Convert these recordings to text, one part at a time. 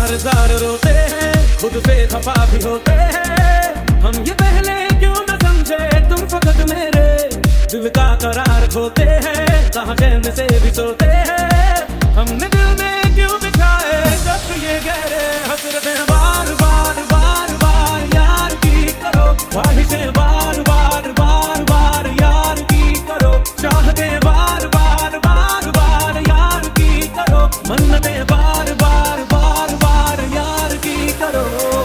Jar रोते हैं, खुद से खफा भी होते हैं। हम ये पहले क्यों न समझे, तुम फकत मेरे दिल का करार खोते हैं। कहाँ चैन से भी सोते हैं, हमने दिल में क्यों बिठाए जब ये गहरे हसरतें। बार बार बार बार यार की करो, ख्वाहिशें बार बार बार बार यार की करो, चाहते बार बार बार बार यार की करो, मन्नतें बार बार बार बार यार की करो।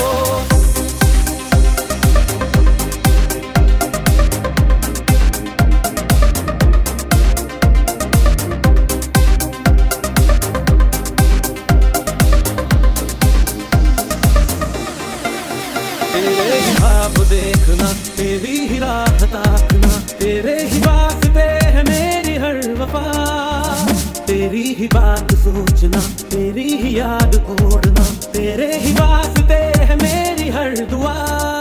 तेरे ही ख्वाब देखना, तेरी ही राह ताकना, तेरे ही वास्ते है मेरी हर वफा। तेरी ही बात सोचना, तेरी ही याद ओढ़ना, तेरे ही वास्ते है मेरी हर दुआ।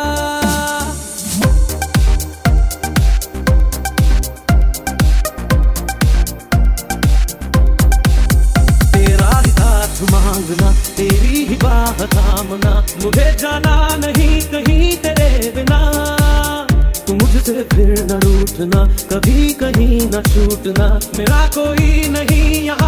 तेरा ही साथ मांगना, तेरी ही बाह थामना, मुझे जाना नहीं कहीं तेरे बिना। तू मुझसे फिर न रूठना, कभी कहीं न छूटना, मेरा कोई नहीं यहाँ